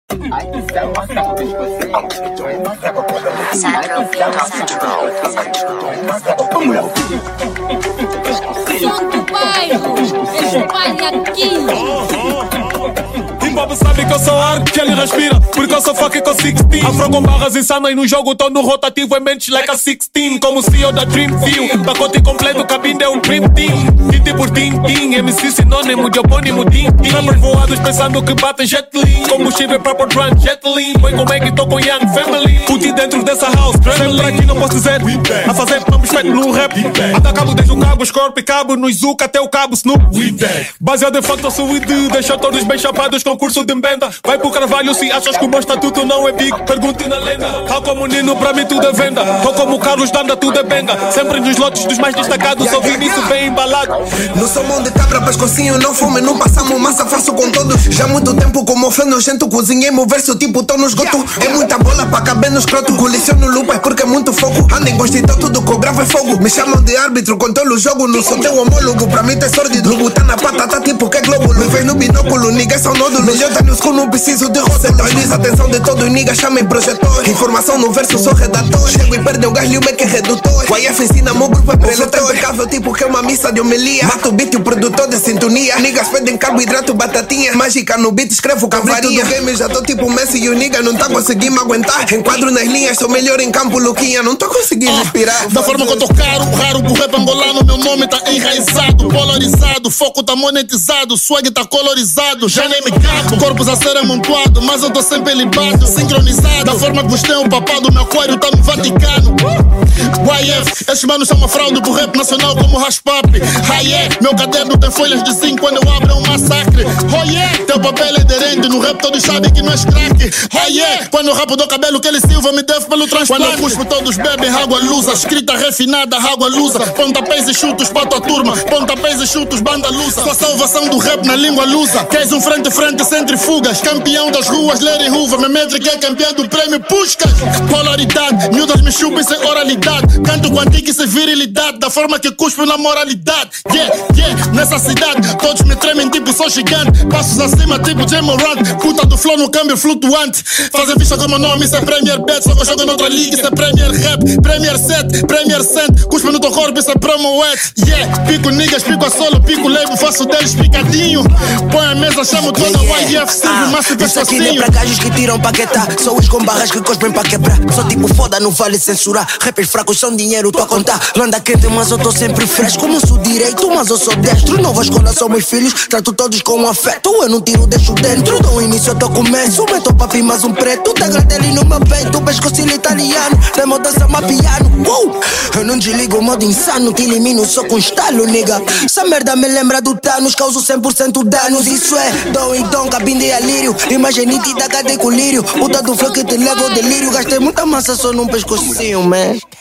Som do bairro, espalha aqui. Bob sabe que eu sou ar, que ele respira, porque eu sou fucking com 16. Afro com barras insanas e no jogo tô no rotativo em mentes like a 16. Como CEO da Dream View, pacote completo, cabine é um Dream Team. Tinti por tintim, MC sinônimo de opônimo tintim. Rappers voados pensando que batem jet li. Combustível pra pôr run, jet li. Foi com Meg e tô com Young Family. Puti dentro dessa house, sempre aqui não posso dizer. A fazer nomes feitos no rap. Até cabo desde o cabo, Scorpio, cabo, no Izuka até o cabo Snoop. Baseado em facto, eu sou ID, deixa todos bem chapados com curso de mbenda. Vai pro Carvalho se achas que o meu estatuto não é big. Pergunte na lenda. Tal como o Nino, pra mim tudo é venda. Tô como o Carlos Danda, tudo é benga. Sempre nos lotes dos mais destacados, sou Vinícius bem embalado. Não sou mão de cabra, pescocinho, não fume, não passamos massa, faço com todos. Já há muito tempo como fã nojento, cozinhei meu verso tipo tô no esgoto. É muita bola pra caber no escroto. Coleciono lupas porque é muito fogo. Ando em constituto, tudo que eu gravo é fogo. Me chamam de árbitro, controlo o jogo. Não sou teu homólogo, pra mim tem sórdido. Lugo tá na patata tipo que é glóbulo. Me vês no binóculo, niggas são nódulos. Melhor tá no escuro, não preciso de roça. Centraliza a atenção de todo nigga, chama em projetor. Informação no verso, sou redator. Chego e perde o gás, liu que é redutor. O IF ensina, meu grupo é preletor. Impecável tipo que é uma missa de homilia. Mato o beat e o produtor de sintonia. Niggas pedem carboidrato, batatinha. Mágica no beat, escrevo cavaria. Do game já tô tipo Messi e o nigga não tá conseguindo me aguentar. Enquadro nas linhas, sou melhor em campo, Luquinha. Não tô conseguindo respirar. Da forma que eu tô caro, raro pro rap angolano. Meu nome tá enraizado, polarizado. Foco tá monetizado, swag tá colorizado. Já nem me cago, corpos a ser amontoado. Mas eu tô sempre libado, sincronizado. Da forma que vos tem o papado, meu aquário tá no Vaticano. YF, esses manos são uma fraude pro rap nacional como Raspap. Meu caderno tem folhas de zinco, quando eu abro é um massacre. Teu papel é aderente, no rap todos sabem que não és craque. Quando eu rapo do cabelo que ele silva me deve pelo transplante. Quando eu cuspo todos bebem água lusa, escrita refinada, água lusa. Pontapés e chutos pra tua turma, pontapés e chutos banda lusa. Sua salvação do rap na língua lusa. Queres um frente centrifugas, campeão das ruas, lerem ruva. Minha métrica é campeão do prêmio Puskas. Polaridade, miúdas me chupem sem oralidade. Canto com antiga e sem virilidade, da forma que cuspo na moralidade. Nessa cidade, todos me tremem tipo sou gigante. Passos acima tipo J. Morant. Puta do flow no câmbio flutuante. Fazem vista como nome, isso é Premier Bet. Só que eu jogo noutra liga, isso é Premier Rap. Premier Set, Premier Cent. Cuspo no teu corpo, isso é Promo Wet. Pico niggas, pico a solo, pico label, faço deles picadinho. Põe a mesa, chamo toda a YF, sirvo massa e isso aqui não é pra gajos que tiram pra quietar. Sou os com barras que cospem pra quebrar. Sou tipo foda, não vale censurar. Rappers fracos são dinheiro, tô a contar. Landa quente, mas eu tô sempre fresco. Não sou direito, mas eu sou destro. Nova escola são meus filhos, trato todos com afeto. Eu não tiro, deixo dentro. Do início eu tô começo. Meto papi, mais um preto. Tá grateli no meu peito. Pescoço italiano, na mudança mapiano. Eu não desligo o modo insano. Te elimino só com estalo, nigga. Essa merda me lembra do Thanos. Causo 100% danos. Isso é dom e dom, cabine de alírio. Imagem nítida, cadê colírio? Puta do flow que te leva ao delírio. Gastei muita massa só num pescocinho, man.